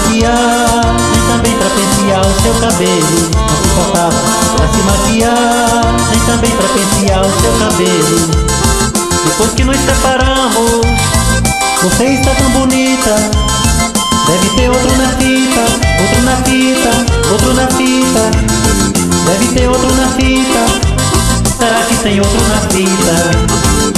maquiar, nem também pra pentear o seu cabelo. Não se faltava pra se maquiar, nem também pra pentear o seu cabelo. Depois que nos separamos, você está tão bonita. Deve ter outro na fita, outro na fita, outro na fita. Deve ter outro na fita. Será que tem outro na fita?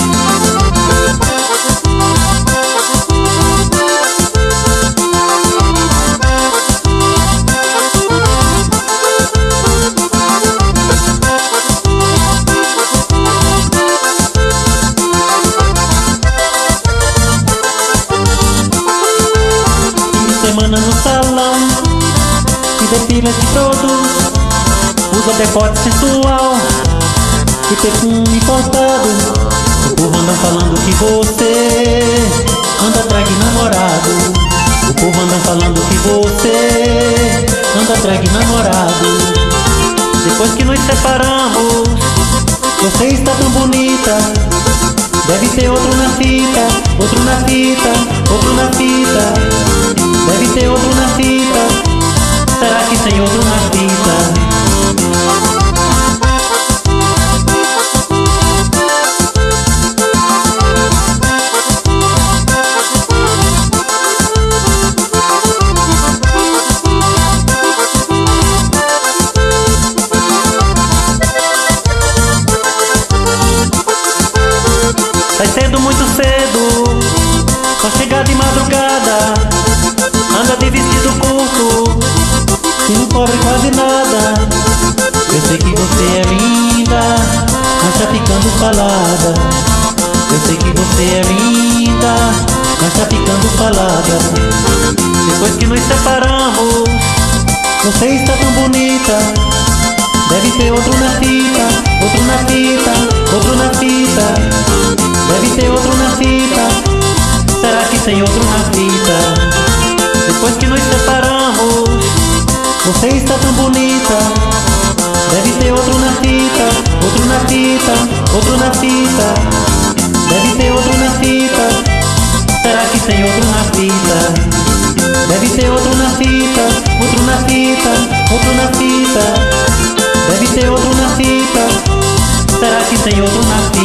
Semana no salão, se depila-se todo, usa decote sensual e perfume importado. O povo anda falando que você anda atrás de namorado. O povo anda falando que você anda atrás de namorado. Depois que nos separamos, você está tão bonita. Deve ter outro na fita, outro na fita, outro na fita. Deve ter outro na fita. Será que tem outro na fita? Sai cedo, muito cedo, só chegar de madrugada. Anda de vestido curto e não cobre quase nada. Eu sei que você é linda, mas tá ficando falada. Eu sei que você é linda, mas tá ficando falada. Depois que nos separamos, você está tão bonita. Deve ter outro na fita, outro na fita, outro na fita. Deve ter outro na fita. Será que tem outro na fita? Depois que nos separamos, você está tão bonita. Deve ter outro na fita, outro na fita, outro na fita. Deve ter outro na fita. Será que tem outro na fita? Deve ter outro na fita, outro na fita, outro na fita. Deve ter outro na fita. Será que tem outro na fita?